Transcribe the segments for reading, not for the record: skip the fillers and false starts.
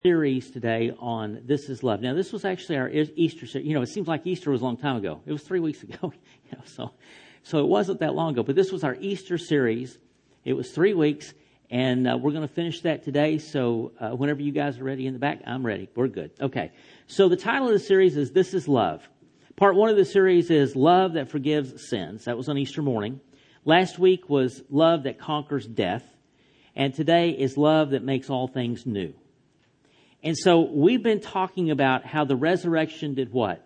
Series today on This is Love. Now, this was actually our Easter series. It seems like Easter was a long time ago. It was 3 weeks ago. So it wasn't that long ago. But this was our Easter series. It was 3 weeks, and we're going to finish that today. So whenever you guys are ready in the back, I'm ready. We're good. Okay. So the title of the series is This is Love. Part 1 of the series is Love That Forgives Sins. That was on Easter morning. Last week was Love That Conquers Death. And today is Love That Makes All Things New. And so we've been talking about how the resurrection did what?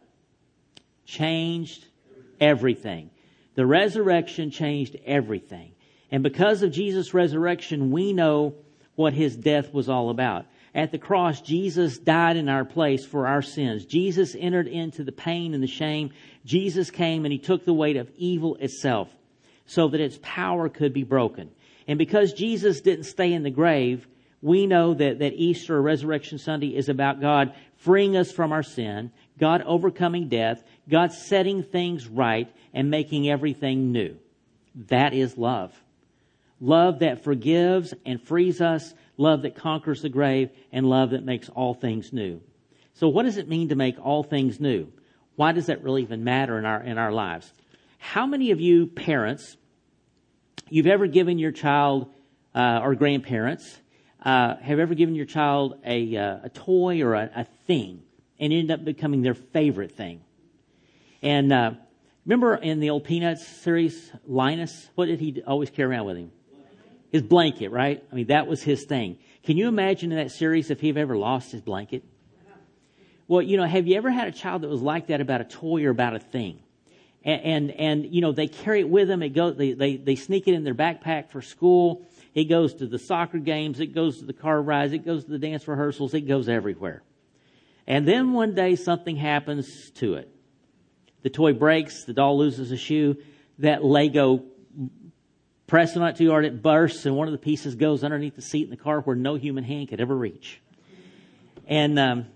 Changed everything. The resurrection changed everything. And because of Jesus' resurrection, we know what His death was all about. At the cross, Jesus died in our place for our sins. Jesus entered into the pain and the shame. Jesus came and He took the weight of evil itself so that its power could be broken. And because Jesus didn't stay in the grave, we know that Easter or Resurrection Sunday is about God freeing us from our sin, God overcoming death, God setting things right and making everything new. That is love. Love that forgives and frees us, love that conquers the grave, and love that makes all things new. So what does it mean to make all things new? Why does that really even matter in our lives? How many of you parents, you've ever given your child or grandparents, have ever given your child a toy or a thing and it ended up becoming their favorite thing? And remember in the old Peanuts series, Linus, what did he always carry around with him? His blanket, right? I mean, that was his thing. Can you imagine in that series if he ever lost his blanket? Well, have you ever had a child that was like that about a toy or about a thing? And they carry it with them. They sneak it in their backpack for school. It goes to the soccer games. It goes to the car rides. It goes to the dance rehearsals. It goes everywhere. And then one day something happens to it. The toy breaks. The doll loses a shoe. That Lego, pressing on it too hard, it bursts, and one of the pieces goes underneath the seat in the car where no human hand could ever reach. And, and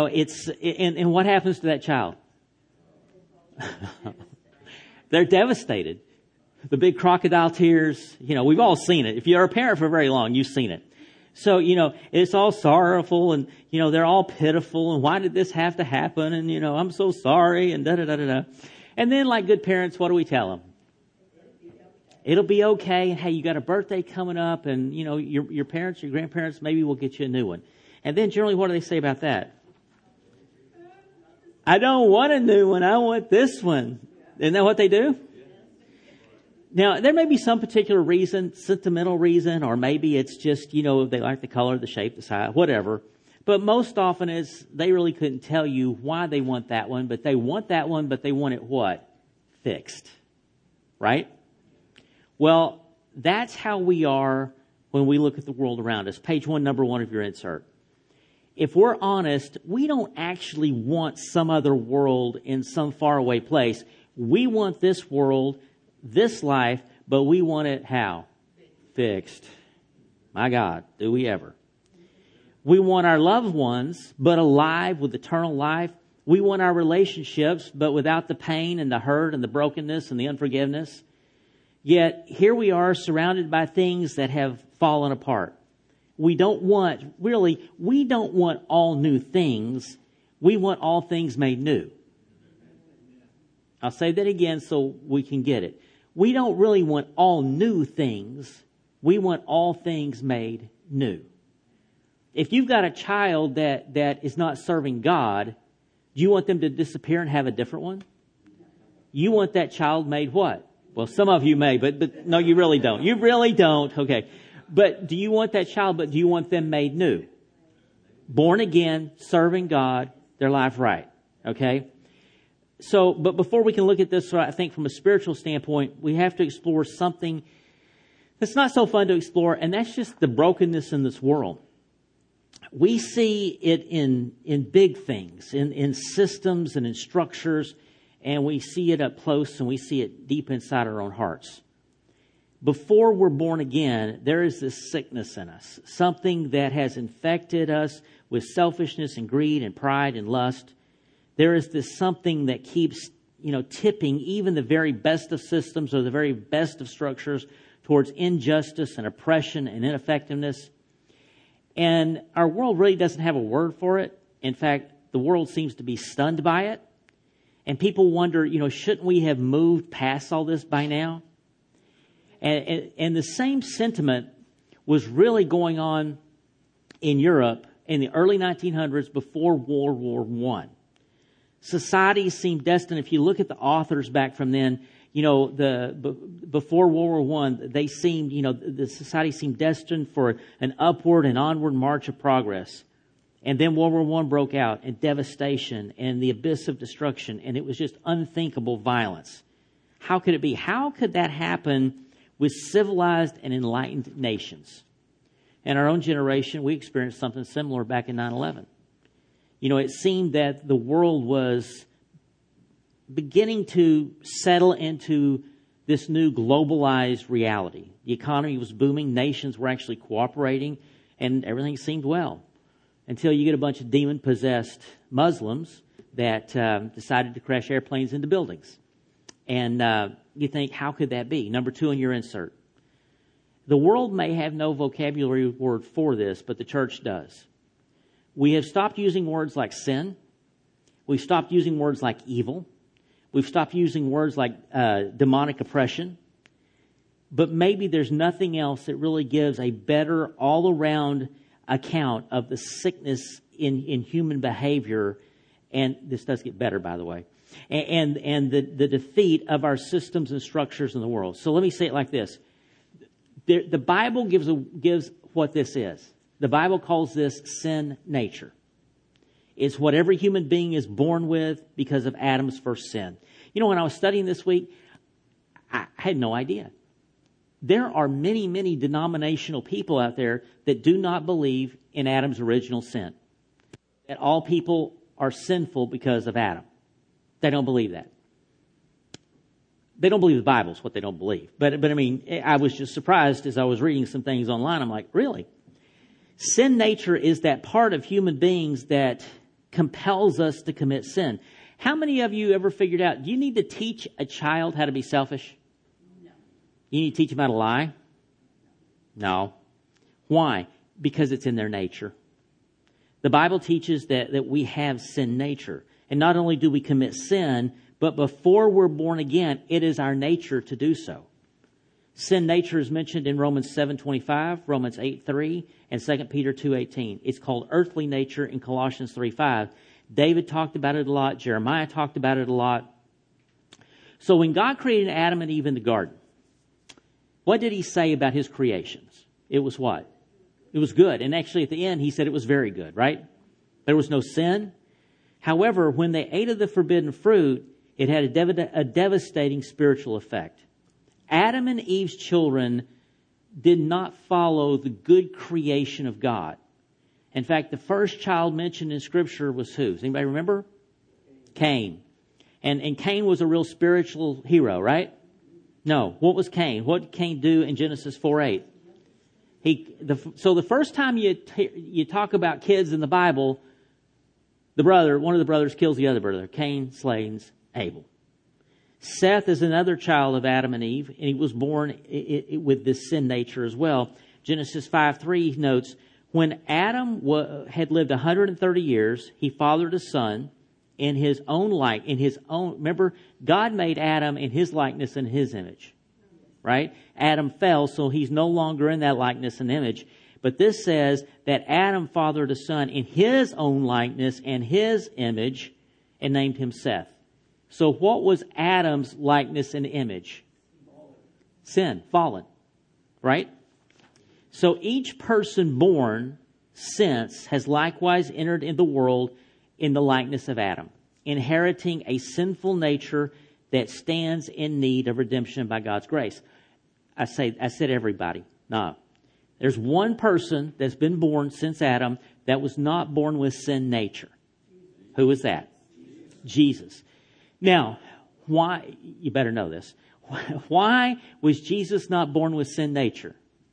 what happens to that child? They're devastated. The big crocodile tears, we've all seen it. If you're a parent for very long, you've seen it. So, it's all sorrowful and, they're all pitiful and why did this have to happen? And, I'm so sorry and da-da-da-da-da. And then like good parents, what do we tell them? It'll be okay. And hey, you got a birthday coming up and, your parents, your grandparents, maybe we'll get you a new one. And then generally, what do they say about that? I don't want a new one. I want this one. Isn't that what they do? Now, there may be some particular reason, sentimental reason, or maybe it's just, they like the color, the shape, the size, whatever. But most often is they really couldn't tell you why they want that one, but they want that one, but they want it what? Fixed. Right? Well, that's how we are when we look at the world around us. Page 1, number 1 of your insert. If we're honest, we don't actually want some other world in some faraway place. We want this world, this life, but we want it how? Fixed. My God, do we ever? We want our loved ones, but alive with eternal life. We want our relationships, but without the pain and the hurt and the brokenness and the unforgiveness. Yet here we are surrounded by things that have fallen apart. We don't want all new things. We want all things made new. I'll say that again so we can get it. We don't really want all new things. We want all things made new. If you've got a child that is not serving God, do you want them to disappear and have a different one? You want that child made what? Well, some of you may, but no, you really don't. You really don't. Okay. But do you want that child, but do you want them made new? Born again, serving God, their life right. Okay? So, but before we can look at this, I think from a spiritual standpoint, we have to explore something that's not so fun to explore, and that's just the brokenness in this world. We see it in big things, in systems and in structures, and we see it up close and we see it deep inside our own hearts. Before we're born again, there is this sickness in us, something that has infected us with selfishness and greed and pride and lust. There is this something that keeps, tipping even the very best of systems or the very best of structures towards injustice and oppression and ineffectiveness. And our world really doesn't have a word for it. In fact, the world seems to be stunned by it. And people wonder, shouldn't we have moved past all this by now? And the same sentiment was really going on in Europe in the early 1900s before World War I. Society seemed destined, if you look at the authors back from then, before World War I, they seemed, the society seemed destined for an upward and onward march of progress. And then World War I broke out, and devastation and the abyss of destruction, and it was just unthinkable violence. How could it be? How could that happen with civilized and enlightened nations? In our own generation, we experienced something similar back in 9/11. It seemed that the world was beginning to settle into this new globalized reality. The economy was booming, nations were actually cooperating, and everything seemed well. Until you get a bunch of demon-possessed Muslims that decided to crash airplanes into buildings. And you think, how could that be? Number 2 in your insert. The world may have no vocabulary word for this, but the church does. We have stopped using words like sin. We've stopped using words like evil. We've stopped using words like demonic oppression. But maybe there's nothing else that really gives a better all-around account of the sickness in human behavior. And this does get better, by the way. And the defeat of our systems and structures in the world. So let me say it like this. The Bible gives what this is. The Bible calls this sin nature. It's what every human being is born with because of Adam's first sin. When I was studying this week, I had no idea. There are many, many denominational people out there that do not believe in Adam's original sin. That all people are sinful because of Adam. They don't believe that. They don't believe the Bible is what they don't believe. But I mean, I was just surprised as I was reading some things online. I'm like, really? Sin nature is that part of human beings that compels us to commit sin. How many of you ever figured out, do you need to teach a child how to be selfish? No. You need to teach them how to lie? No. Why? Because it's in their nature. The Bible teaches that we have sin nature. And not only do we commit sin, but before we're born again, it is our nature to do so. Sin nature is mentioned in Romans 7:25, Romans 8:3, and 2 Peter 2:18. It's called earthly nature in Colossians 3:5. David talked about it a lot. Jeremiah talked about it a lot. So when God created Adam and Eve in the garden, what did he say about his creations? It was what? It was good. And actually at the end, he said it was very good, right? There was no sin. However, when they ate of the forbidden fruit, it had a devastating spiritual effect. Adam and Eve's children did not follow the good creation of God. In fact, the first child mentioned in Scripture was who? Does anybody remember? Cain. And Cain was a real spiritual hero, right? No. What was Cain? What did Cain do in Genesis 4:8? So the first time you talk about kids in the Bible, one of the brothers kills the other brother. Cain slays Abel. Seth is another child of Adam and Eve, and he was born with this sin nature as well. Genesis 5:3 notes, when Adam had lived 130 years, he fathered a son in his own remember, God made Adam in his likeness and his image, right? Adam fell, so he's no longer in that likeness and image. But this says that Adam fathered a son in his own likeness and his image and named him Seth. So what was Adam's likeness and image? Sin, fallen, right? So each person born since has likewise entered in the world in the likeness of Adam, inheriting a sinful nature that stands in need of redemption by God's grace. I said everybody. No. There's one person that's been born since Adam that was not born with sin nature. Who is that? Jesus. Now, why? You better know this. Why was Jesus not born with sin nature?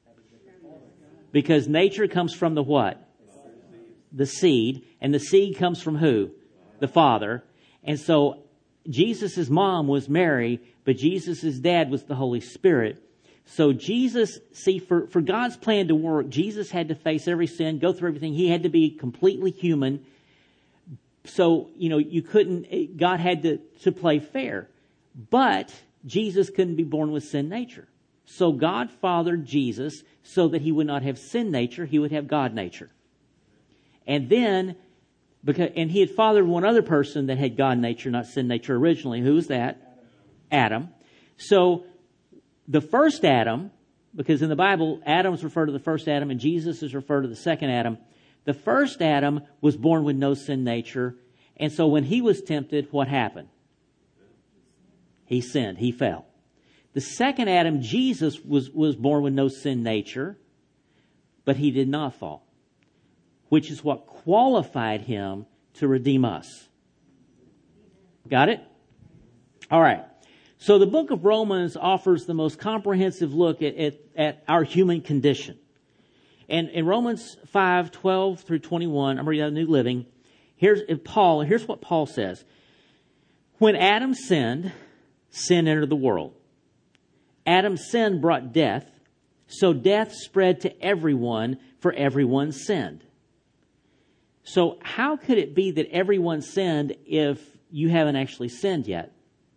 Because nature comes from the what? The seed. And the seed comes from who? The Father. And so Jesus' mom was Mary, but Jesus' dad was the Holy Spirit. So Jesus, see, for God's plan to work, Jesus had to face every sin, go through everything. He had to be completely human. So, God had to play fair. But Jesus couldn't be born with sin nature. So God fathered Jesus so that he would not have sin nature, he would have God nature. And then, and he had fathered one other person that had God nature, not sin nature originally. Who was that? Adam. So the first Adam, because in the Bible, Adam's referred to the first Adam and Jesus is referred to the second Adam. The first Adam was born with no sin nature. And so when he was tempted, what happened? He sinned. He fell. The second Adam, Jesus, was born with no sin nature, but he did not fall, which is what qualified him to redeem us. Got it? All right. So the book of Romans offers the most comprehensive look at our human condition. And in Romans 5:12 through 21, I'm reading out of New Living. Here's what Paul says. When Adam sinned, sin entered the world. Adam's sin brought death, so death spread to everyone, for everyone sinned. So how could it be that everyone sinned if you haven't actually sinned yet?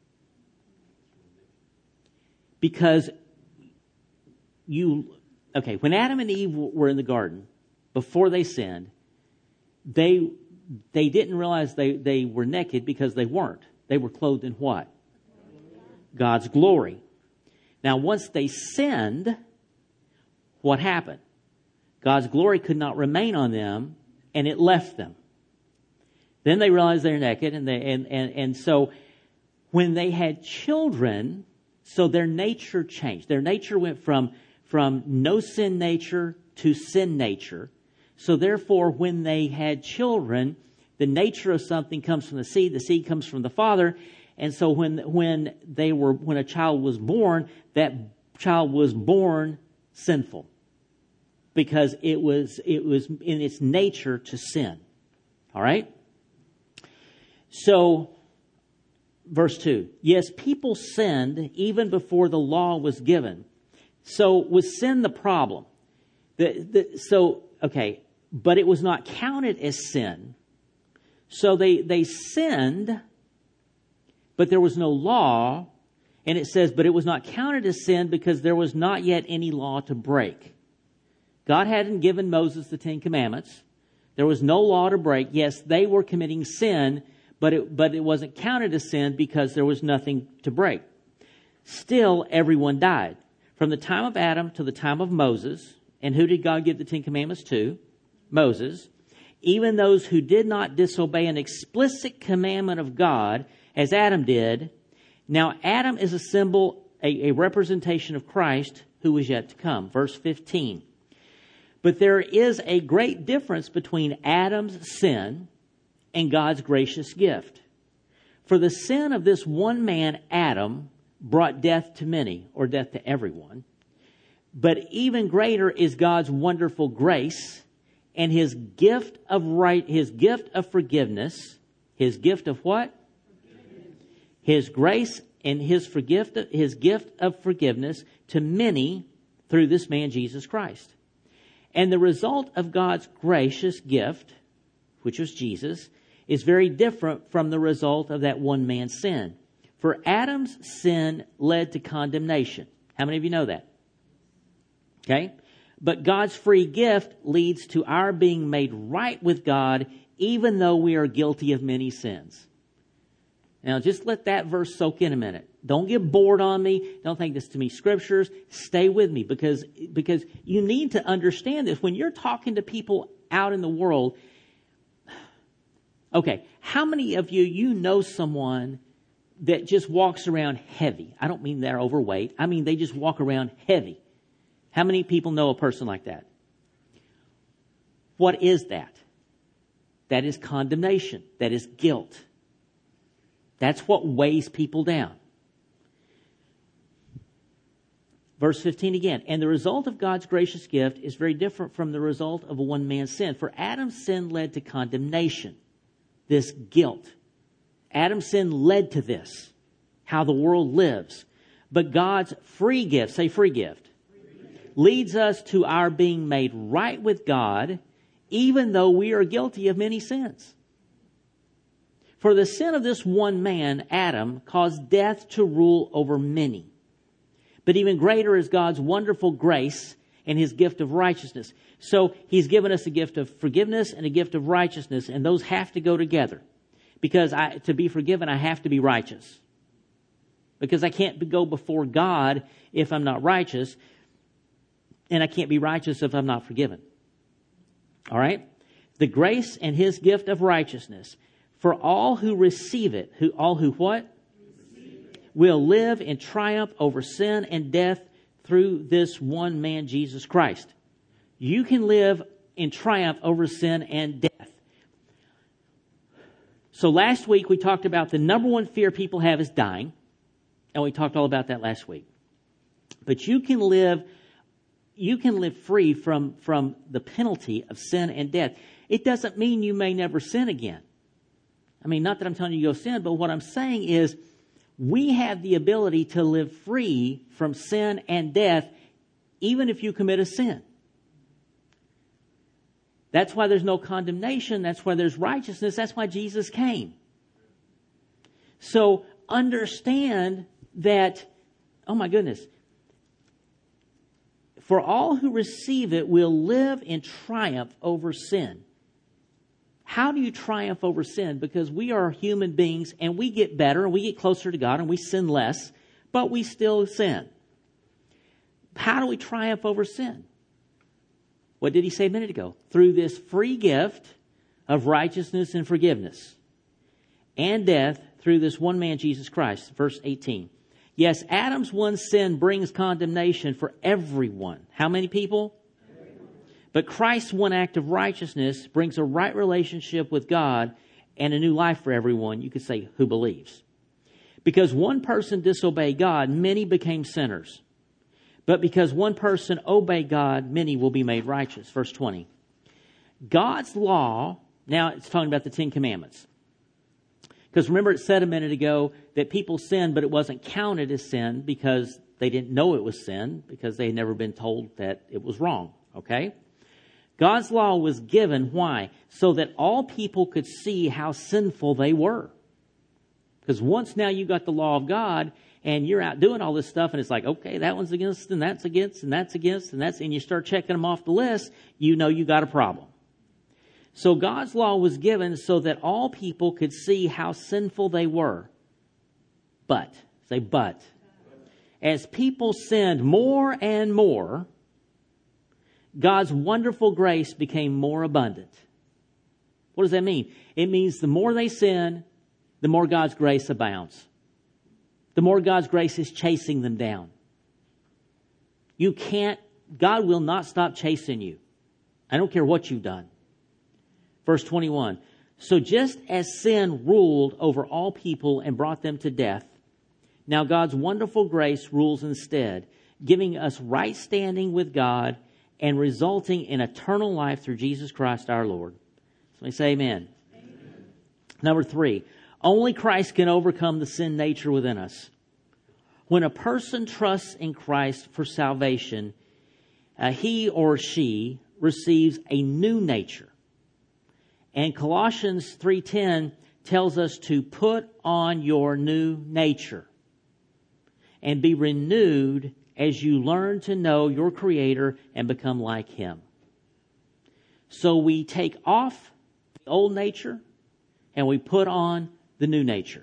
Because when Adam and Eve were in the garden, before they sinned, they didn't realize they were naked because they weren't. They were clothed in what? God's glory. Now, once they sinned, what happened? God's glory could not remain on them, and it left them. Then they realized they're naked, and so when they had children, so their nature changed. Their nature went from no sin nature to sin nature. So therefore, when they had children, the nature of something comes from the seed comes from the Father. And so when a child was born, that child was born sinful because it was in its nature to sin. All right? So, verse 2. Yes, people sinned even before the law was given. So was sin the problem? But it was not counted as sin. So they sinned, but there was no law. And it says, but it was not counted as sin because there was not yet any law to break. God hadn't given Moses the Ten Commandments. There was no law to break. Yes, they were committing sin, but it wasn't counted as sin because there was nothing to break. Still, everyone died. From the time of Adam to the time of Moses. And who did God give the Ten Commandments to? Moses. Even those who did not disobey an explicit commandment of God, as Adam did. Now, Adam is a symbol, a representation of Christ who was yet to come. Verse 15. But there is a great difference between Adam's sin and God's gracious gift. For the sin of this one man, Adam, brought death to many, or death to everyone. But even greater is God's wonderful grace and His gift of forgiveness. His gift of what? His grace and His gift of forgiveness to many through this man, Jesus Christ. And the result of God's gracious gift, which was Jesus, is very different from the result of that one man's sin. For Adam's sin led to condemnation. How many of you know that? Okay? But God's free gift leads to our being made right with God, even though we are guilty of many sins. Now, just let that verse soak in a minute. Don't get bored on me. Don't think this to me scriptures. Stay with me because you need to understand this. When you're talking to people out in the world, okay, how many of you know someone that just walks around heavy? I don't mean they're overweight. I mean they just walk around heavy. How many people know a person like that? What is that? That is condemnation. That is guilt. That's what weighs people down. Verse 15 again. And the result of God's gracious gift is very different from the result of a one man's sin. For Adam's sin led to condemnation. This guilt. Adam's sin led to this. How the world lives. But God's free gift, say free gift, leads us to our being made right with God, even though we are guilty of many sins. For the sin of this one man, Adam, caused death to rule over many. But even greater is God's wonderful grace and His gift of righteousness. So He's given us a gift of forgiveness and a gift of righteousness, and those have to go together. Because to be forgiven, I have to be righteous. Because I can't go before God if I'm not righteous, and I can't be righteous if I'm not forgiven. All right? The grace and His gift of righteousness for all who receive it, all who what? Will live in triumph over sin and death through this one man, Jesus Christ. You can live in triumph over sin and death. So last week we talked about the number one fear people have is dying. And we talked all about that last week. But you can live free from the penalty of sin and death. It doesn't mean you may never sin again. I mean, not that I'm telling you to go sin, but what I'm saying is we have the ability to live free from sin and death even if you commit a sin. That's why there's no condemnation. That's why there's righteousness. That's why Jesus came. So understand that, oh my goodness, for all who receive it will live in triumph over sin. How do you triumph over sin? Because we are human beings and we get better and we get closer to God and we sin less, but we still sin. How do we triumph over sin? What did he say a minute ago? Through this free gift of righteousness and forgiveness and death through this one man, Jesus Christ. Verse 18. Yes, Adam's one sin brings condemnation for everyone. How many people? Everyone. But Christ's one act of righteousness brings a right relationship with God and a new life for everyone, you could say, who believes. Because one person disobeyed God, many became sinners. But because one person obeyed God, many will be made righteous. Verse 20. God's law, now it's talking about the Ten Commandments. Because remember it said a minute ago that people sinned, but it wasn't counted as sin because they didn't know it was sin, because they had never been told that it was wrong. Okay? God's law was given, why? So that all people could see how sinful they were. Because once now you got the law of God, and you're out doing all this stuff, and it's like, okay, that one's against, and that's against, and that's against, and you start checking them off the list, you know you got a problem. So God's law was given so that all people could see how sinful they were. But, say but. As people sinned more and more, God's wonderful grace became more abundant. What does that mean? It means the more they sin, the more God's grace abounds. The more God's grace is chasing them down. God will not stop chasing you. I don't care what you've done. Verse 21. So just as sin ruled over all people and brought them to death, now God's wonderful grace rules instead, giving us right standing with God and resulting in eternal life through Jesus Christ our Lord. So we say amen. Amen. Number 3, only Christ can overcome the sin nature within us. When a person trusts in Christ for salvation, he or she receives a new nature. And Colossians 3:10 tells us to put on your new nature and be renewed as you learn to know your Creator and become like Him. So we take off the old nature and we put on the new nature.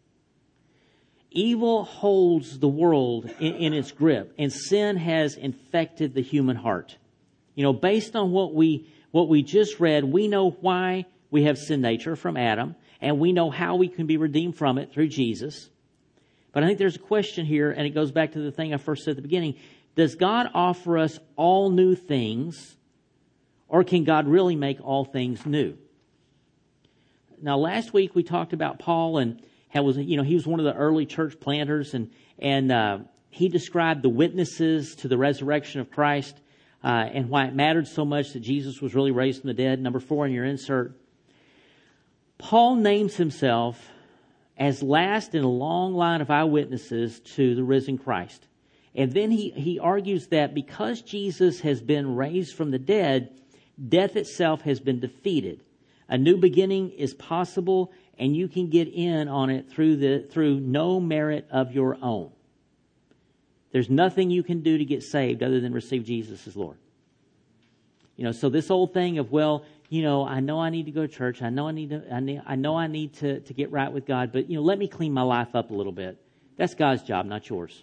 Evil holds the world in its grip, and sin has infected the human heart. You know, based on what we just read, we know why we have sin nature from Adam, and we know how we can be redeemed from it through Jesus. But I think there's a question here, and it goes back to the thing I first said at the beginning. Does God offer us all new things, or can God really make all things new? Now, last week we talked about Paul and how he was one of the early church planters, and he described the witnesses to the resurrection of Christ and why it mattered so much that Jesus was really raised from the dead. Number 4 in your insert. Paul names himself as last in a long line of eyewitnesses to the risen Christ. And then he argues that because Jesus has been raised from the dead, death itself has been defeated. A new beginning is possible, and you can get in on it through no merit of your own. There's nothing you can do to get saved other than receive Jesus as Lord. So this old thing of, I know I need to go to church. I know I need to get right with God, but let me clean my life up a little bit. That's God's job, not yours.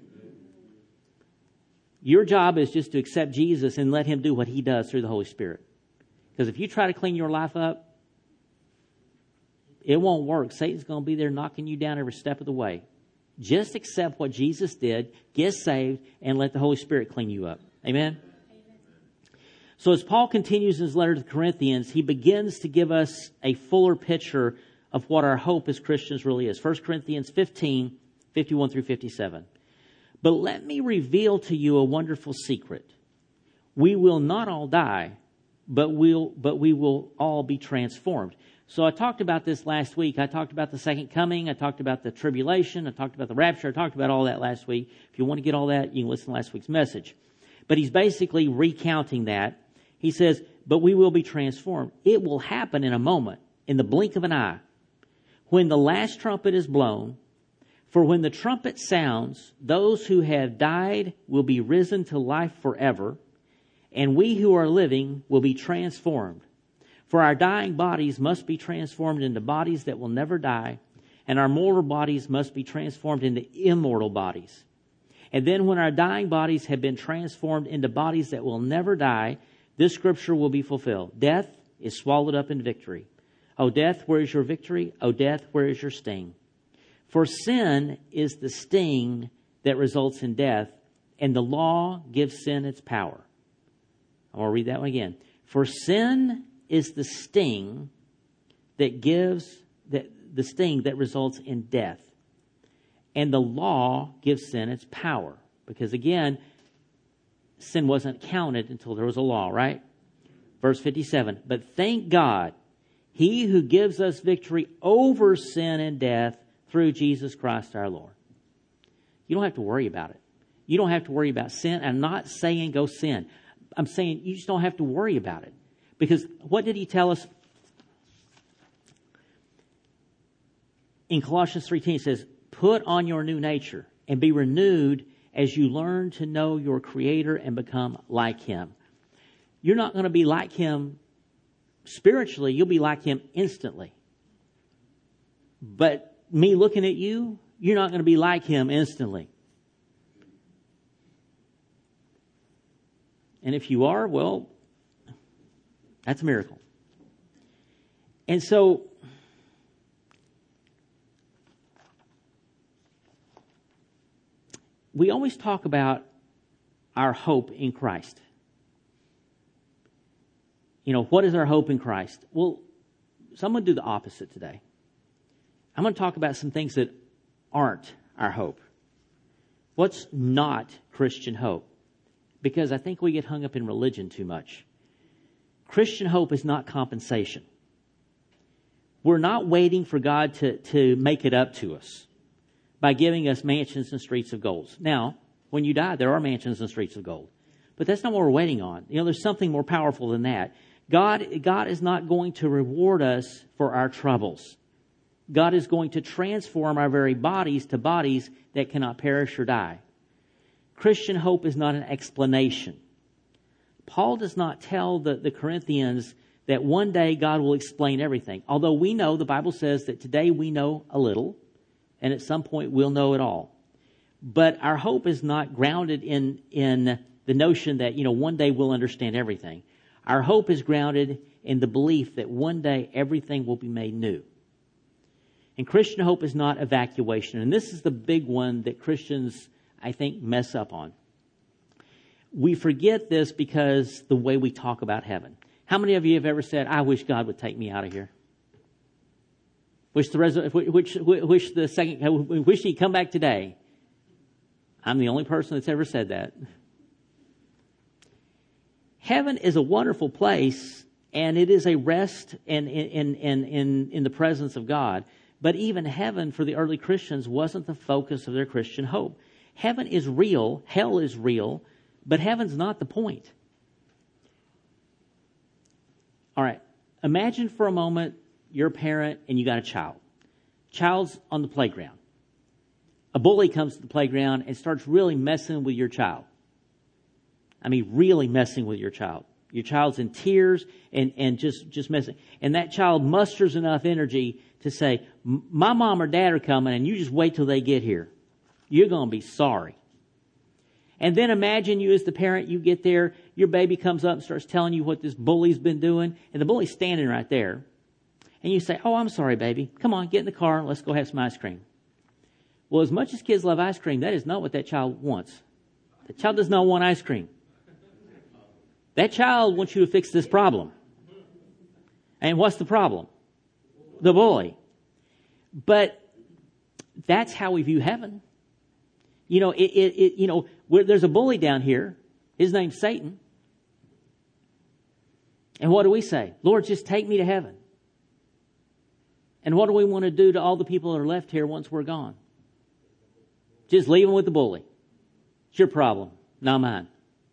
Your job is just to accept Jesus and let Him do what He does through the Holy Spirit. Because if you try to clean your life up, it won't work. Satan's going to be there knocking you down every step of the way. Just accept what Jesus did, get saved, and let the Holy Spirit clean you up. Amen? So as Paul continues his letter to the Corinthians, he begins to give us a fuller picture of what our hope as Christians really is. 1 Corinthians 15, 51 through 57. But let me reveal to you a wonderful secret. We will not all die, but we will all be transformed. So I talked about this last week. I talked about the second coming. I talked about the tribulation. I talked about the rapture. I talked about all that last week. If you want to get all that, you can listen to last week's message. But he's basically recounting that. He says, but we will be transformed. It will happen in a moment, in the blink of an eye, when the last trumpet is blown. For when the trumpet sounds, those who have died will be risen to life forever, and we who are living will be transformed. For our dying bodies must be transformed into bodies that will never die, and our mortal bodies must be transformed into immortal bodies. And then when our dying bodies have been transformed into bodies that will never die, this scripture will be fulfilled. Death is swallowed up in victory. O death, where is your victory? O death, where is your sting? For sin is the sting that results in death, and the law gives sin its power. I want to read that one again. For sin is the sting that results in death, and the law gives sin its power. Because again, sin wasn't counted until there was a law, right? Verse 57. But thank God, He who gives us victory over sin and death through Jesus Christ our Lord. You don't have to worry about it. You don't have to worry about sin. I'm not saying go sin. I'm saying you just don't have to worry about it. Because what did He tell us? In Colossians 3:10, He says, put on your new nature and be renewed as you learn to know your Creator and become like Him. You're not going to be like Him spiritually. You'll be like Him instantly. But me looking at you, you're not going to be like Him instantly. And if you are, well, that's a miracle. And so, we always talk about our hope in Christ. What is our hope in Christ? Well, so I'm going to do the opposite today. I'm going to talk about some things that aren't our hope. What's not Christian hope? Because I think we get hung up in religion too much. Christian hope is not compensation. We're not waiting for God to make it up to us by giving us mansions and streets of gold. Now, when you die, there are mansions and streets of gold. But that's not what we're waiting on. There's something more powerful than that. God is not going to reward us for our troubles. God is going to transform our very bodies to bodies that cannot perish or die. Christian hope is not an explanation. Paul does not tell the Corinthians that one day God will explain everything. Although we know, the Bible says that today we know a little, and at some point we'll know it all. But our hope is not grounded in the notion that, one day we'll understand everything. Our hope is grounded in the belief that one day everything will be made new. And Christian hope is not evacuation. And this is the big one that Christians, I think, mess up on. We forget this because the way we talk about heaven. How many of you have ever said, I wish God would take me out of here? Wish He'd come back today. I'm the only person that's ever said that. Heaven is a wonderful place, and it is a rest in the presence of God. But even heaven for the early Christians wasn't the focus of their Christian hope. Heaven is real, hell is real, but heaven's not the point. All right, imagine for a moment you're a parent and you got a child. Child's on the playground. A bully comes to the playground and starts really messing with your child. I mean, really messing with your child. Your child's in tears and just messing. And that child musters enough energy to say, my mom or dad are coming and you just wait till they get here. You're going to be sorry. And then imagine you as the parent, you get there, your baby comes up and starts telling you what this bully's been doing, and the bully's standing right there. And you say, oh, I'm sorry, baby. Come on, get in the car. Let's go have some ice cream. Well, as much as kids love ice cream, that is not what that child wants. The child does not want ice cream. That child wants you to fix this problem. And what's the problem? The bully. But that's how we view heaven. You know, there's a bully down here. His name's Satan. And what do we say? Lord, just take me to heaven. And what do we want to do to all the people that are left here once we're gone? Just leave them with the bully. It's your problem, not mine.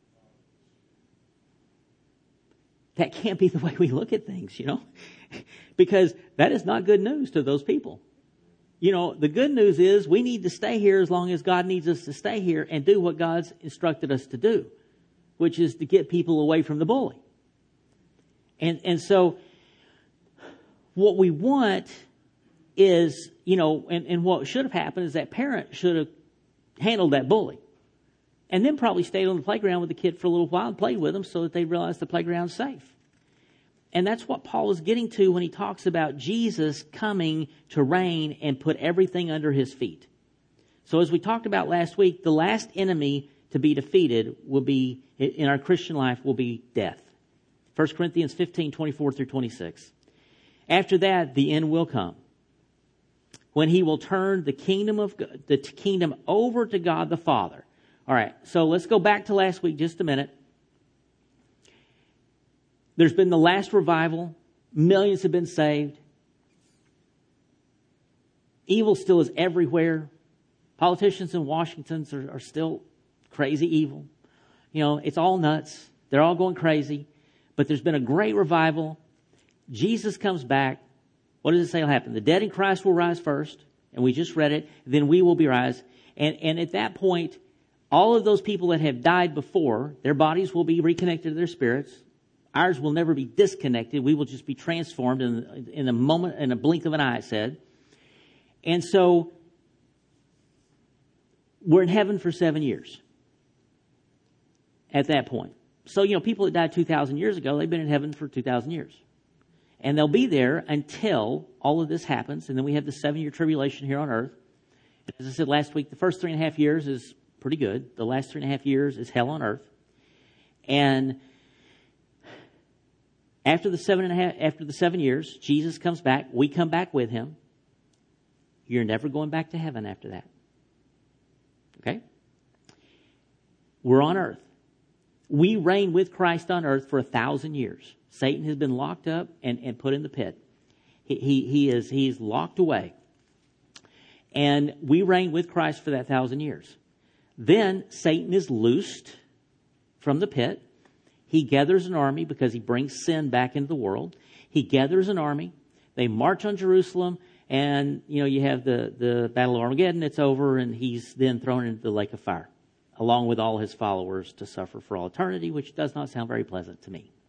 That can't be the way we look at things, you know, because that is not good news to those people. You know, the good news is we need to stay here as long as God needs us to stay here and do what God's instructed us to do, which is to get people away from the bully. And so what we want is, you know, and what should have happened is that parent should have handled that bully and then probably stayed on the playground with the kid for a little while and played with them so that they realized the playground's safe. And that's what Paul is getting to when he talks about Jesus coming to reign and put everything under his feet. So as we talked about last week, the last enemy to be defeated will be, in our Christian life, will be death. 1 Corinthians 15, 24 through 26. After that, the end will come, when he will turn the kingdom over to God the Father. All right, so let's go back to last week just a minute. There's been the last revival. Millions have been saved. Evil still is everywhere. Politicians in Washington are still crazy evil. You know, it's all nuts. They're all going crazy. But there's been a great revival. Jesus comes back. What does it say will happen? The dead in Christ will rise first. And we just read it. Then we will be raised. And at that point, all of those people that have died before, their bodies will be reconnected to their spirits. Ours will never be disconnected. We will just be transformed in a moment, in a blink of an eye, it said. And so, we're in heaven for 7 years at that point. So, you know, people that died 2,000 years ago, they've been in heaven for 2,000 years. And they'll be there until all of this happens. And then we have the 7-year tribulation here on earth. As I said last week, the first 3.5 years is pretty good. The last 3.5 years is hell on earth. And after the 7 years, Jesus comes back. We come back with him. You're never going back to heaven after that. Okay? We're on earth. We reign with Christ on earth for 1,000 years. Satan has been locked up and put in the pit. He's locked away. And we reign with Christ for that 1,000 years. Then Satan is loosed from the pit. He gathers an army because he brings sin back into the world. He gathers an army. They march on Jerusalem. And, you know, you have the Battle of Armageddon. It's over. And he's then thrown into the lake of fire, along with all his followers, to suffer for all eternity, which does not sound very pleasant to me.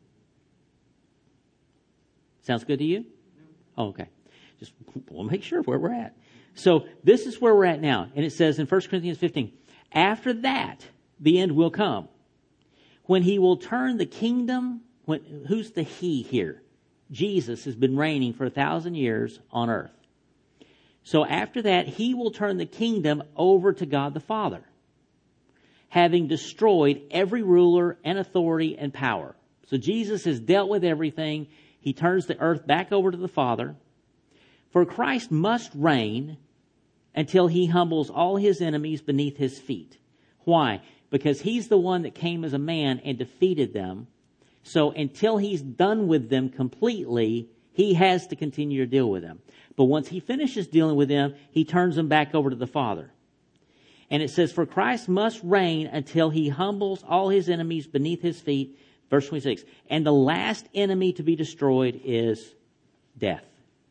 Sounds good to you? Oh, okay. Just we'll make sure where we're at. So this is where we're at now. And it says in 1 Corinthians 15, after that, the end will come, when he will turn the kingdom. Who's the he here? Jesus has been reigning for 1,000 years on earth. So after that, he will turn the kingdom over to God the Father, having destroyed every ruler and authority and power. So Jesus has dealt with everything. He turns the earth back over to the Father. For Christ must reign until he humbles all his enemies beneath his feet. Why? Because he's the one that came as a man and defeated them. So until he's done with them completely, He has to continue to deal with them. But once he finishes dealing with them, he turns them back over to the Father. And it says, for Christ must reign until he humbles all his enemies beneath his feet. Verse 26. And the last enemy to be destroyed is death.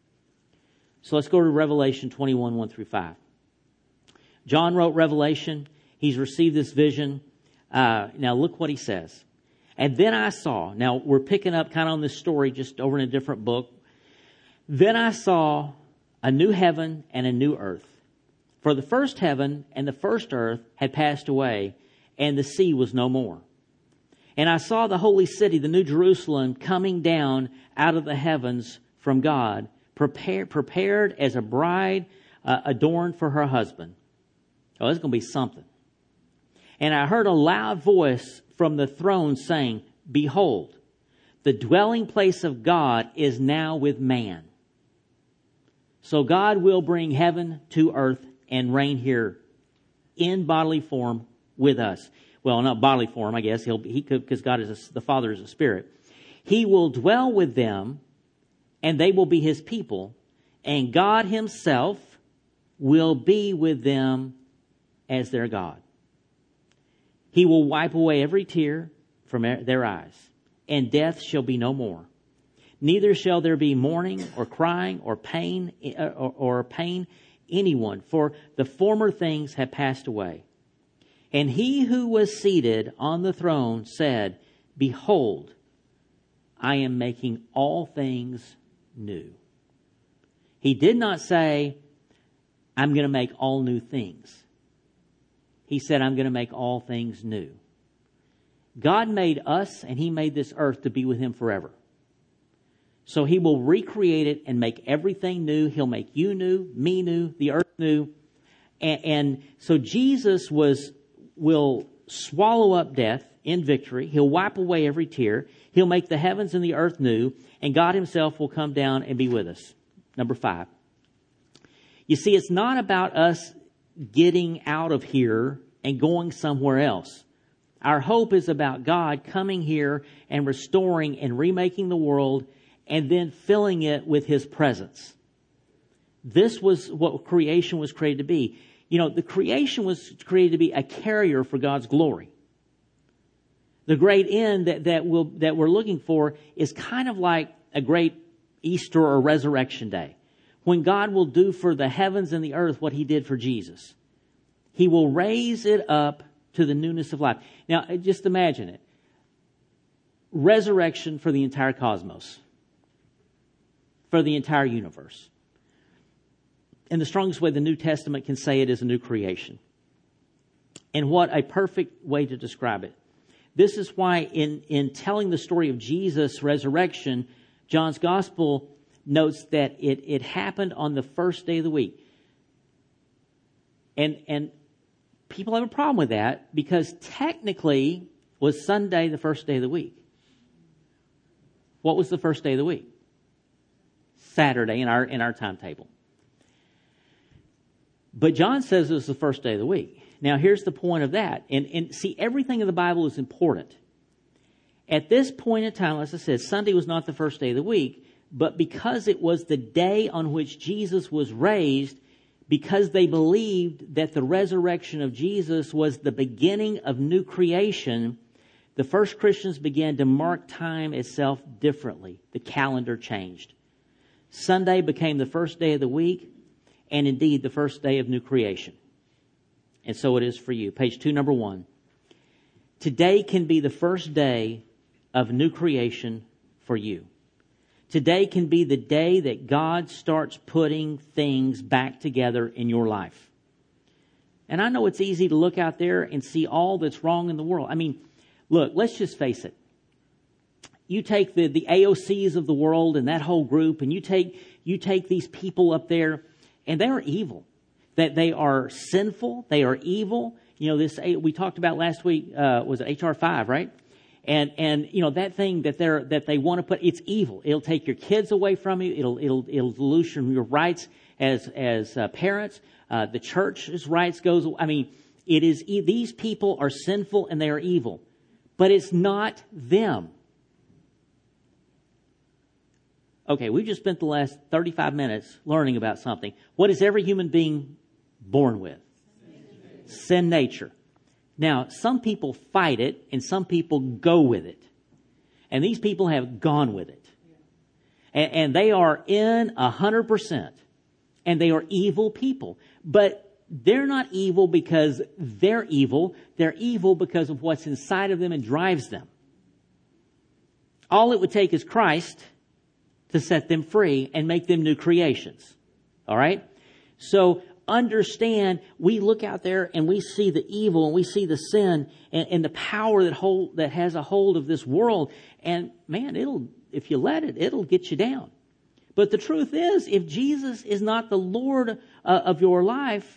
So let's go to Revelation 21, 1 through 5. John wrote Revelation. He's received this vision. Now look what he says. And then I saw, now we're picking up kind of on this story just over in a different book. Then I saw a new heaven and a new earth. For the first heaven and the first earth had passed away, and the sea was no more. And I saw the holy city, the new Jerusalem, coming down out of the heavens from God, prepared as a bride adorned for her husband. Oh, it's going to be something. And I heard a loud voice from the throne saying, behold, the dwelling place of God is now with man. So God will bring heaven to earth and reign here in bodily form with us. Well, not bodily form, I guess. He could, because God is the Father is a spirit. He will dwell with them, and they will be his people, and God himself will be with them as their God. He will wipe away every tear from their eyes, and death shall be no more. Neither shall there be mourning or crying or pain anyone, for the former things have passed away. And he who was seated on the throne said, behold, I am making all things new. He did not say, I'm going to make all new things. He said, I'm going to make all things new. God made us and he made this earth to be with him forever. So he will recreate it and make everything new. He'll make you new, me new, the earth new. And so Jesus will swallow up death in victory. He'll wipe away every tear. He'll make the heavens and the earth new. And God himself will come down and be with us. Number 5. You see, it's not about us getting out of here and going somewhere else. Our hope is about God coming here and restoring and remaking the world and then filling it with his presence. This was what creation was created to be. You know, the creation was created to be a carrier for God's glory. The great end that we're looking for is kind of like a great Easter or resurrection day, when God will do for the heavens and the earth what he did for Jesus. He will raise it up to the newness of life. Now, just imagine it. Resurrection for the entire cosmos. For the entire universe. In the strongest way the New Testament can say it is a new creation. And what a perfect way to describe it. This is why in telling the story of Jesus' resurrection, John's Gospel notes that it happened on the first day of the week. And people have a problem with that because technically was Sunday the first day of the week. What was the first day of the week? Saturday in our timetable. But John says it was the first day of the week. Now here's the point of that. And see, everything in the Bible is important. At this point in time, as I said, Sunday was not the first day of the week, but because it was the day on which Jesus was raised, because they believed that the resurrection of Jesus was the beginning of new creation, the first Christians began to mark time itself differently. The calendar changed. Sunday became the first day of the week, and indeed the first day of new creation. And so it is for you. Page 2, number 1. Today can be the first day of new creation for you. Today can be the day that God starts putting things back together in your life. And I know it's easy to look out there and see all that's wrong in the world. I mean, look, let's just face it. You take the AOCs of the world and that whole group, and you take these people up there, and they are evil. That they are sinful, they are evil. You know, this we talked about last week was HR 5, right? And you know that thing that they want to put, it's evil. It'll take your kids away from you. It'll loosen your rights as parents. The church's rights goes. I mean, it is these people are sinful and they are evil, but it's not them. Okay, we've just spent the last 35 minutes learning about something. What is every human being born with? Sin nature. Now, some people fight it and some people go with it. And these people have gone with it. And they are in 100%. And they are evil people. But they're not evil because they're evil. They're evil because of what's inside of them and drives them. All it would take is Christ to set them free and make them new creations. All right? So understand, we look out there and we see the evil and we see the sin and the power that has a hold of this world. And man, if you let it, it'll get you down. But the truth is, if Jesus is not the Lord of your life,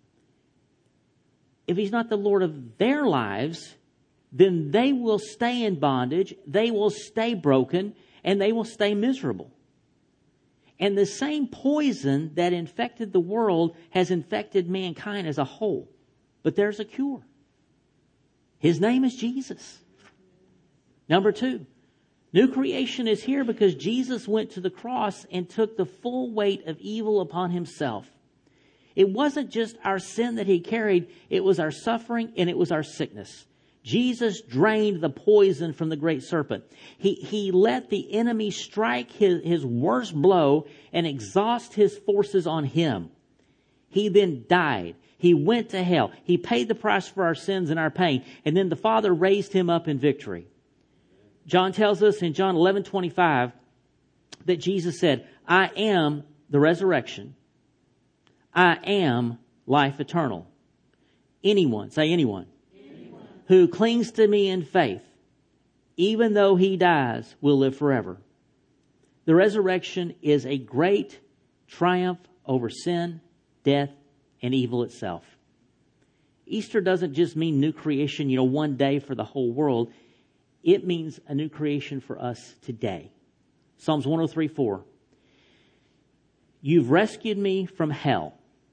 if He's not the Lord of their lives, then they will stay in bondage, they will stay broken, and they will stay miserable. And the same poison that infected the world has infected mankind as a whole. But there's a cure. His name is Jesus. Number 2, new creation is here because Jesus went to the cross and took the full weight of evil upon Himself. It wasn't just our sin that He carried, it was our suffering and it was our sickness. Jesus drained the poison from the great serpent. He let the enemy strike his worst blow and exhaust his forces on Him. He then died. He went to hell. He paid the price for our sins and our pain. And then the Father raised Him up in victory. John tells us in John 11:25 that Jesus said, I am the resurrection. I am life eternal. Anyone, say anyone, who clings to me in faith, even though he dies, will live forever. The resurrection is a great triumph over sin, death, and evil itself. Easter doesn't just mean new creation, one day for the whole world. It means a new creation for us today. Psalms 103:4. You've rescued me from hell.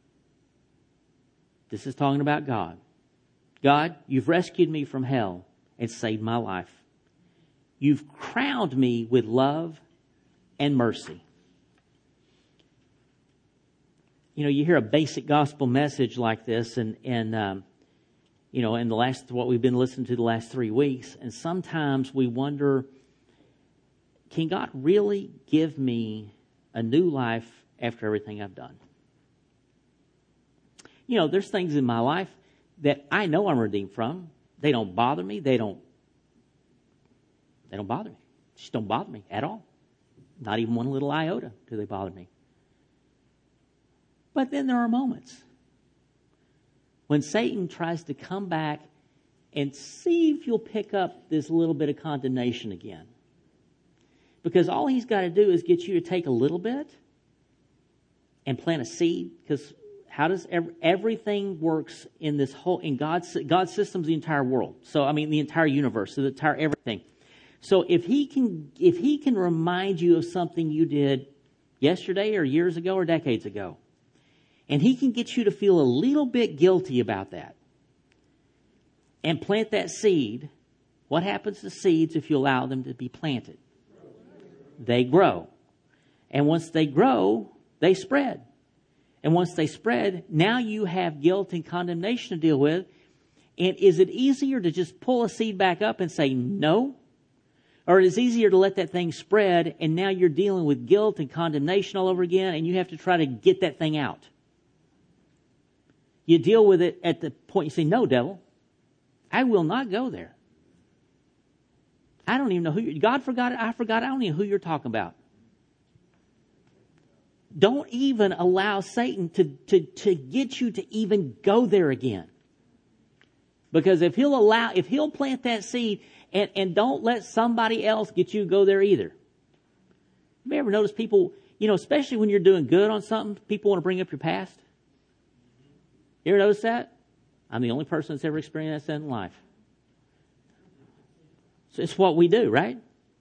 This is talking about God. God, you've rescued me from hell and saved my life. You've crowned me with love and mercy. You hear a basic gospel message like this and in what we've been listening to the last 3 weeks, and sometimes we wonder, can God really give me a new life after everything I've done? There's things in my life that I know I'm redeemed from. They don't bother me. They don't bother me. Just don't bother me at all. Not even one little iota do they bother me. But then there are moments when Satan tries to come back and see if you'll pick up this little bit of condemnation again. Because all he's got to do is get you to take a little bit and plant a seed. Because how does everything works in this whole, in God's system's the entire world. So, the entire universe, the entire everything. So if he can remind you of something you did yesterday or years ago or decades ago, and he can get you to feel a little bit guilty about that and plant that seed, what happens to seeds if you allow them to be planted? They grow. And once they grow, they spread. And once they spread, now you have guilt and condemnation to deal with. And is it easier to just pull a seed back up and say no? Or is it easier to let that thing spread and now you're dealing with guilt and condemnation all over again and you have to try to get that thing out? You deal with it at the point you say, no, devil, I will not go there. I don't even know God forgot it, I forgot, I don't even know who you're talking about. Don't even allow Satan to get you to even go there again. Because if he'll plant that seed and don't let somebody else get you to go there either. You ever notice people, especially when you're doing good on something, people want to bring up your past? You ever notice that? I'm the only person that's ever experienced that in life. So it's what we do, right?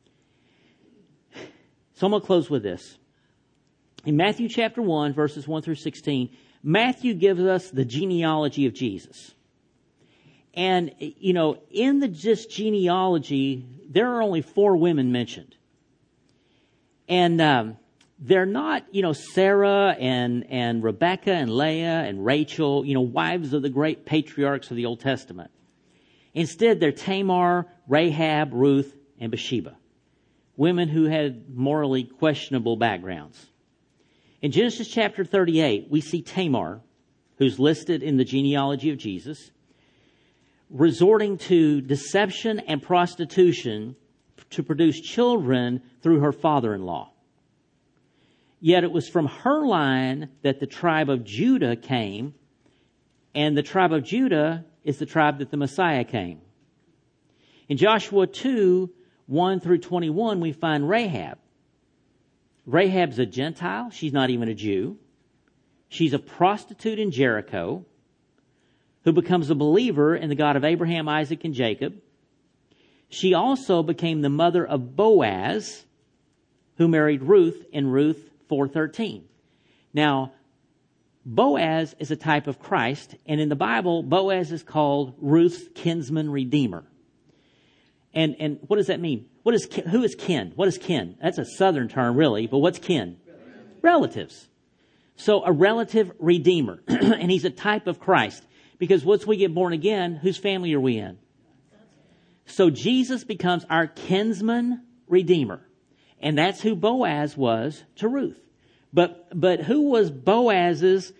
So I'm going to close with this. In Matthew chapter 1, verses 1 through 16, Matthew gives us the genealogy of Jesus. And, in this genealogy, there are only 4 women mentioned. And they're not, Sarah and Rebecca and Leah and Rachel, wives of the great patriarchs of the Old Testament. Instead, they're Tamar, Rahab, Ruth, and Bathsheba, women who had morally questionable backgrounds. In Genesis chapter 38, we see Tamar, who's listed in the genealogy of Jesus, resorting to deception and prostitution to produce children through her father-in-law. Yet it was from her line that the tribe of Judah came, and the tribe of Judah is the tribe that the Messiah came. In Joshua 2, 1 through 21, we find Rahab. Rahab's a Gentile. She's not even a Jew. She's a prostitute in Jericho who becomes a believer in the God of Abraham, Isaac, and Jacob. She also became the mother of Boaz, who married Ruth in Ruth 4:13. Now, Boaz is a type of Christ, and in the Bible, Boaz is called Ruth's kinsman redeemer. And what does that mean? Who is kin? What is kin? That's a southern term, really, but what's kin? Relatives. So a relative redeemer, and he's a type of Christ. Because once we get born again, whose family are we in? So Jesus becomes our kinsman redeemer. And that's who Boaz was to Ruth. But who was Boaz's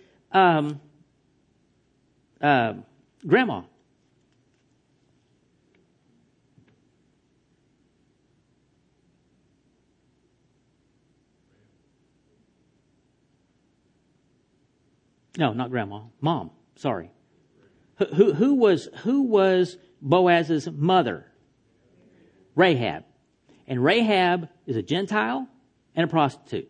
grandma? No, not grandma. Mom. Sorry. Who was Boaz's mother? Rahab. And Rahab is a Gentile and a prostitute.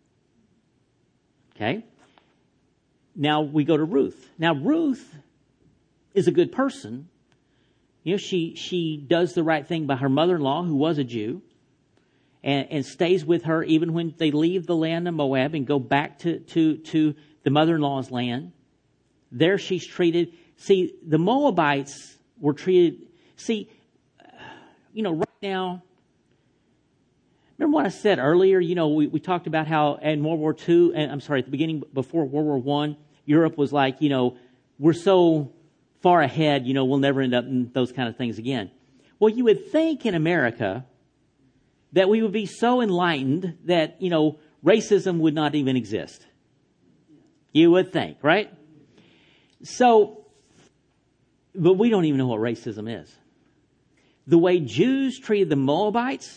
Okay? Now we go to Ruth. Now Ruth is a good person. She does the right thing by her mother-in-law, who was a Jew, and stays with her even when they leave the land of Moab and go back to the mother-in-law's land. There she's treated. See, the Moabites were treated. See, right now. Remember what I said earlier? We talked about how in World War II, at the beginning, before World War I, Europe was like, we're so far ahead, we'll never end up in those kind of things again. Well, you would think in America that we would be so enlightened that, racism would not even exist. You would think, right? So, but we don't even know what racism is. The way Jews treated the Moabites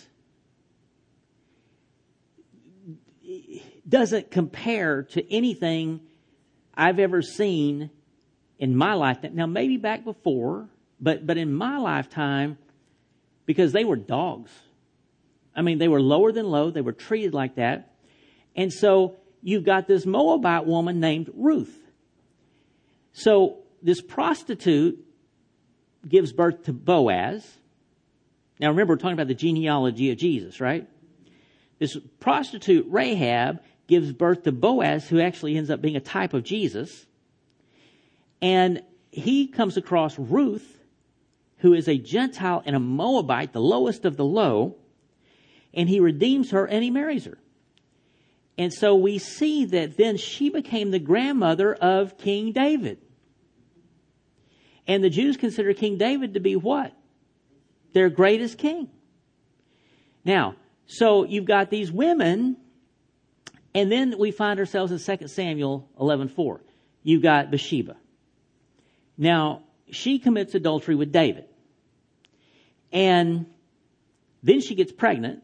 doesn't compare to anything I've ever seen in my lifetime. Now, maybe back before, but in my lifetime, because they were dogs. I mean, they were lower than low. They were treated like that. And so you've got this Moabite woman named Ruth. So this prostitute gives birth to Boaz. Now, remember, we're talking about the genealogy of Jesus, right? This prostitute, Rahab, gives birth to Boaz, who actually ends up being a type of Jesus. And he comes across Ruth, who is a Gentile and a Moabite, the lowest of the low, and he redeems her and he marries her. And so we see that then she became the grandmother of King David. And the Jews consider King David to be what? Their greatest king. Now, so you've got these women, and then we find ourselves in 2 Samuel 11:4. You've got Bathsheba. Now, she commits adultery with David. And then she gets pregnant.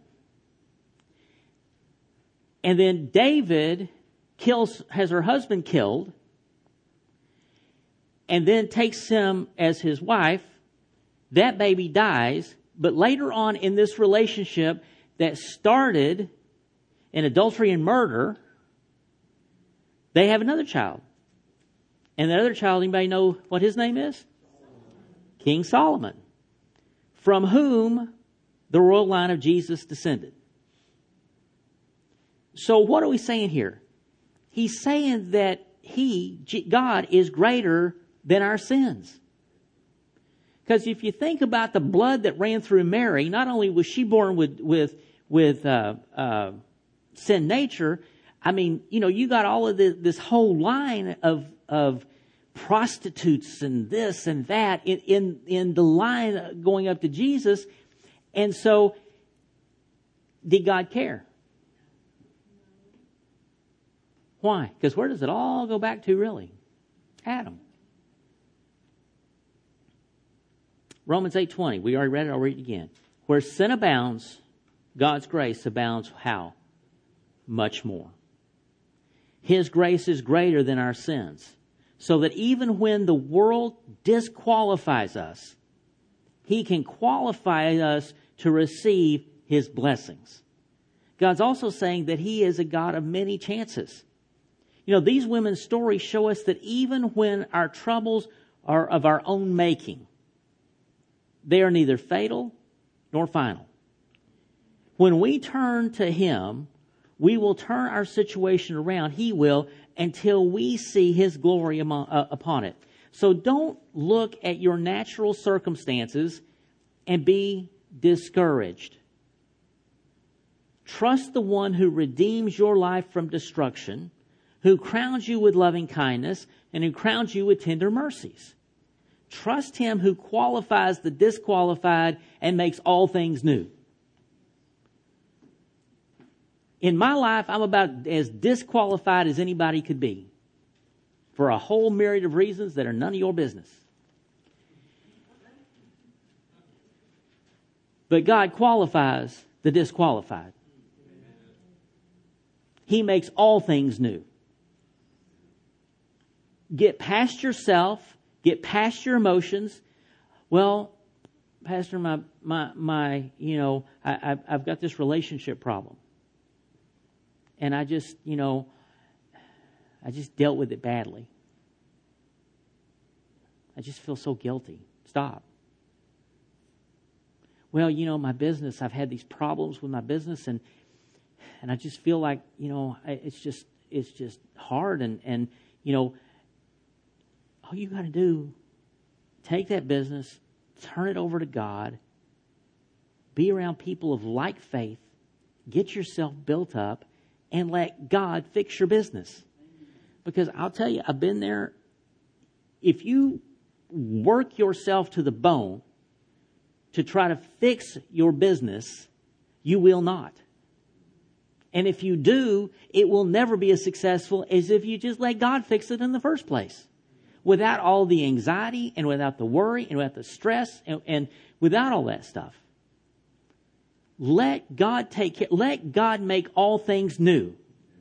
And then David has her husband killed, and then takes him as his wife. That baby dies, but later on in this relationship that started in adultery and murder, they have another child. And that other child, anybody know what his name is? King Solomon, from whom the royal line of Jesus descended. So what are we saying here? He's saying that God is greater than our sins. Because if you think about the blood that ran through Mary, not only was she born with sin nature, I mean, you got all of this whole line of prostitutes and this and that in the line going up to Jesus. And so, did God care? Why? Because where does it all go back to, really? Adam. Romans 8:20. We already read it. I'll read it again. Where sin abounds, God's grace abounds how? Much more. His grace is greater than our sins, so that even when the world disqualifies us, He can qualify us to receive His blessings. God's also saying that He is a God of many chances. These women's stories show us that even when our troubles are of our own making, they are neither fatal nor final. When we turn to Him, we will turn our situation around. He will, until we see His glory upon it. So don't look at your natural circumstances and be discouraged. Trust the one who redeems your life from destruction, who crowns you with loving kindness, and who crowns you with tender mercies. Trust Him who qualifies the disqualified and makes all things new. In my life, I'm about as disqualified as anybody could be, for a whole myriad of reasons that are none of your business. But God qualifies the disqualified. He makes all things new. Get past yourself. Get past your emotions. Well, Pastor, I've got this relationship problem. And I just dealt with it badly. I just feel so guilty. Stop. Well, my business, I've had these problems with my business and I just feel like, it's just hard and all you got to do, take that business, turn it over to God, be around people of like faith, get yourself built up, and let God fix your business. Because I'll tell you, I've been there. If you work yourself to the bone to try to fix your business, you will not. And if you do, it will never be as successful as if you just let God fix it in the first place. Without all the anxiety and without the worry and without the stress and without all that stuff. Let God take care. Let God make all things new.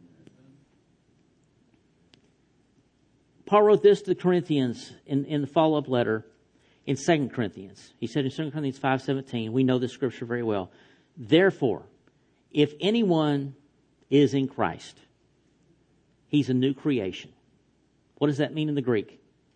Paul wrote this to the Corinthians in the follow-up letter in 2 Corinthians. He said in 2 Corinthians 5:17, we know this scripture very well. Therefore, if anyone is in Christ, he's a new creation. What does that mean in the Greek?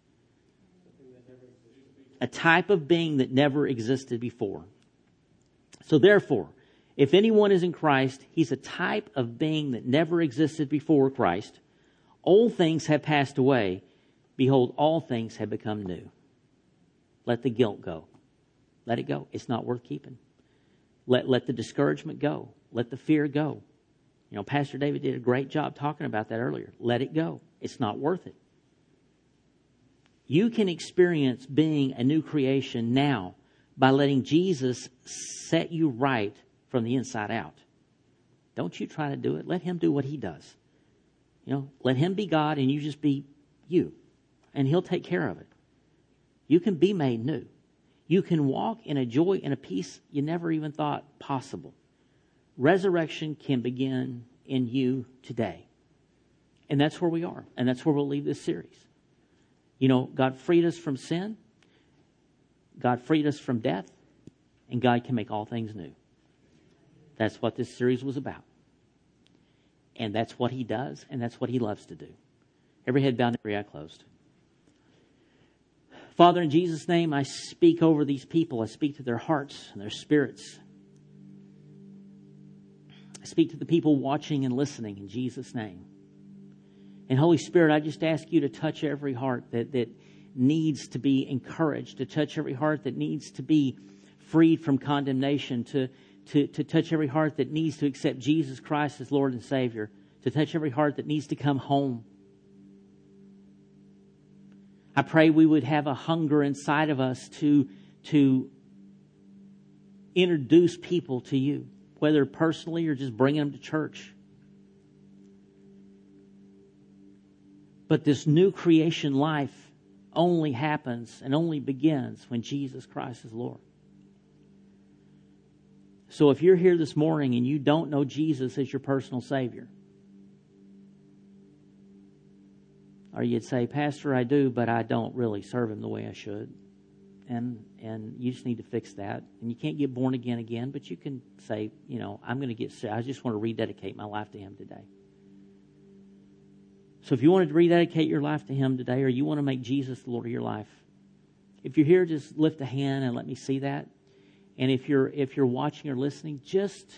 A type of being that never existed before. So therefore, if anyone is in Christ, he's a type of being that never existed before Christ. Old things have passed away. Behold, all things have become new. Let the guilt go. Let it go. It's not worth keeping. Let the discouragement go. Let the fear go. Pastor David did a great job talking about that earlier. Let it go. It's not worth it. You can experience being a new creation now by letting Jesus set you right from the inside out. Don't you try to do it. Let Him do what He does. Let Him be God and you just be you. And He'll take care of it. You can be made new. You can walk in a joy and a peace you never even thought possible. Resurrection can begin in you today. And that's where we are. And that's where we'll leave this series. God freed us from sin. God freed us from death. And God can make all things new. That's what this series was about. And that's what He does. And that's what He loves to do. Every head bowed and every eye closed. Father, in Jesus' name, I speak over these people. I speak to their hearts and their spirits. I speak to the people watching and listening in Jesus' name. And Holy Spirit, I just ask you to touch every heart that needs to be encouraged, to touch every heart that needs to be freed from condemnation, to to touch every heart that needs to accept Jesus Christ as Lord and Savior, to touch every heart that needs to come home. I pray we would have a hunger inside of us to introduce people to you, whether personally or just bringing them to church. But this new creation life only happens and only begins when Jesus Christ is Lord. So if you're here this morning and you don't know Jesus as your personal Savior, or you'd say, Pastor, I do, but I don't really serve Him the way I should. And you just need to fix that. And you can't get born again, but you can say, I'm going to get saved. I just want to rededicate my life to Him today. So if you wanted to rededicate your life to Him today, or you want to make Jesus the Lord of your life, if you're here, just lift a hand and let me see that. And if you're watching or listening, just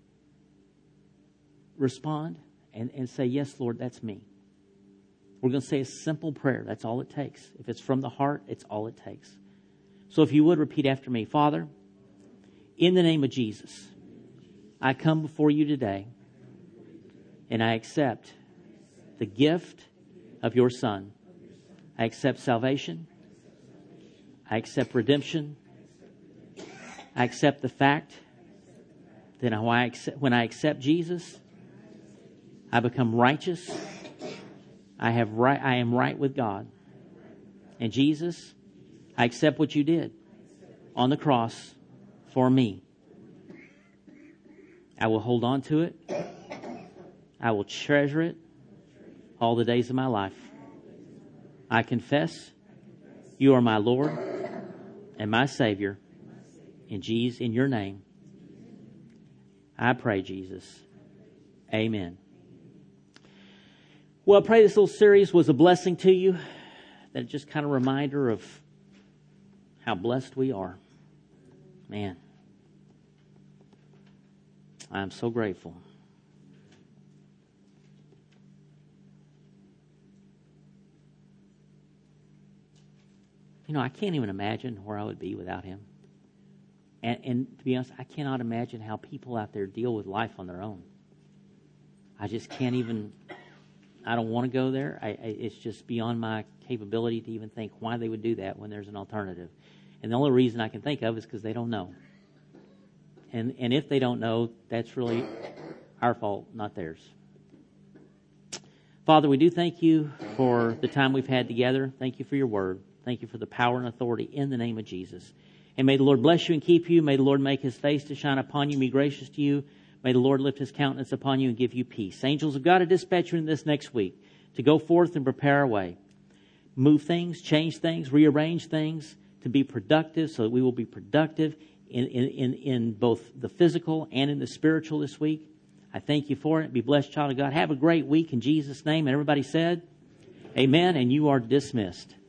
respond and say, yes, Lord, that's me. We're going to say a simple prayer. That's all it takes. If it's from the heart, it's all it takes. So if you would repeat after me. Father, in the name of Jesus, I come before you today and I accept the gift of your Son. I accept salvation. I accept redemption. I accept the fact that when I accept Jesus, I become righteous. I am right with God. And Jesus, I accept what you did on the cross for me. I will hold on to it. I will treasure it all the days of my life. I confess you are my Lord and my Savior. In your name, I pray, Jesus. Amen. Well, I pray this little series was a blessing to you. That just kind of a reminder of how blessed we are. Man, I'm so grateful. I can't even imagine where I would be without Him. And to be honest, I cannot imagine how people out there deal with life on their own. I just can't even, I don't want to go there. It's just beyond my capability to even think why they would do that when there's an alternative. And the only reason I can think of is because they don't know. And if they don't know, that's really our fault, not theirs. Father, we do thank you for the time we've had together. Thank you for your word. Thank you for the power and authority in the name of Jesus. And may the Lord bless you and keep you. May the Lord make His face to shine upon you and be gracious to you. May the Lord lift His countenance upon you and give you peace. Angels of God, to dispatch you in this next week to go forth and prepare our way. Move things, change things, rearrange things to be productive so that we will be productive in both the physical and in the spiritual this week. I thank you for it. Be blessed, child of God. Have a great week in Jesus' name. And everybody said, Amen. And you are dismissed.